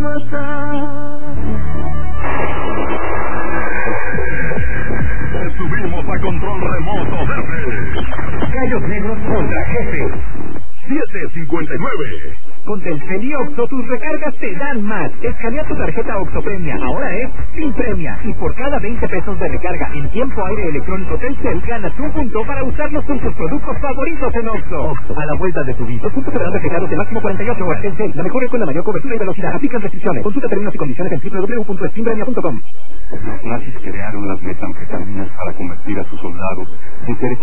Subimos a control remoto verde. Gallos Negros contra Jefe. 759. Con Telcel y Oxxo tus recargas te dan más. Escanea tu tarjeta Oxxo Premia. Ahora es sin premia. Y por cada 20 pesos de recarga en tiempo aire electrónico Telcel, ganas un punto para usarlos con tus productos favoritos en Oxxo. Oxxo, a la vuelta de tu vida. Los puntos serán reflejados de máximo 48 horas. Telcel, la mejor red con la mayor cobertura y velocidad. Aplican restricciones. Consulta términos y condiciones en www.spinpremia.com. Los nazis crearon las metanfetaminas para convertir a sus soldados en seres